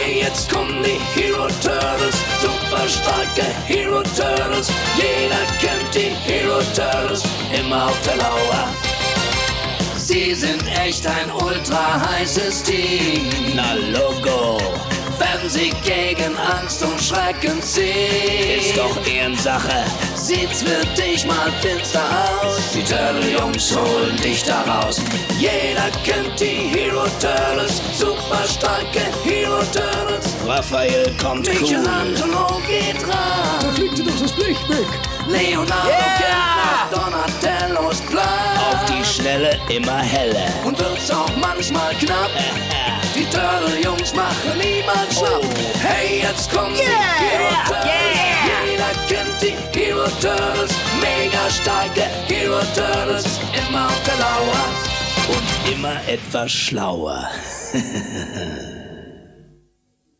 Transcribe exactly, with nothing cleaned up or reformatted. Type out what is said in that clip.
Hey, jetzt kommen die Hero Turtles, super starke Hero Turtles. Jeder kennt die Hero Turtles, immer auf der Lauer. Sie sind echt ein ultra heißes Team. Na Logo, wenn sie gegen Angst und Schrecken ziehen. Ist doch Ehrensache, sieht's für dich mal finster aus. Die Turtle-Jungs holen dich da raus. Jeder kennt die Hero Turtles, super starke Hero Turtles. Raphael kommt cool. Michelangelo geht ran. Da fliegt dir doch das Blech weg. Leonardo Yeah! kämpft nach Donatellos Plan. Auf die Schnelle immer heller. Und wird's auch manchmal knapp. Die Turtle-Jungs machen niemand schlapp. Hey, jetzt kommen die Hero Turtles. Yeah! Jeder kennt die Hero Turtles. Mega starke Hero Turtles. Immer auf der Lauer. Und immer etwas schlauer.